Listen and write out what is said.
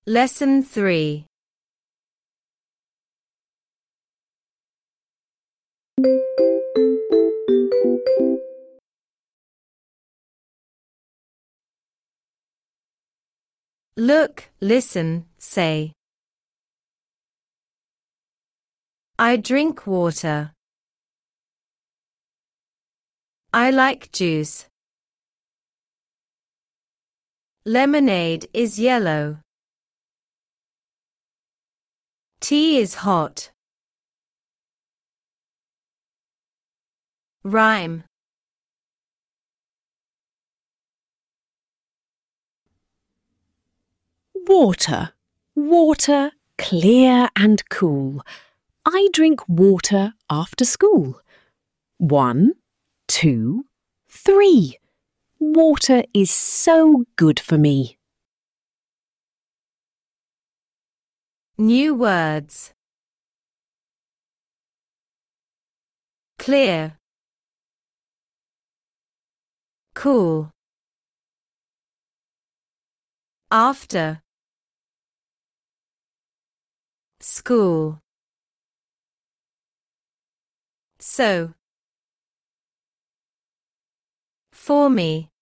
Lesson 3. Look, listen, say. I drink water. I like juice. Lemonade is yellow. Tea is hot. Rhyme. Water, water, clear and cool. I drink water after school. 1, 2, 3. Water is so good for me. New words. Clear. Cool. After. School. So. For me.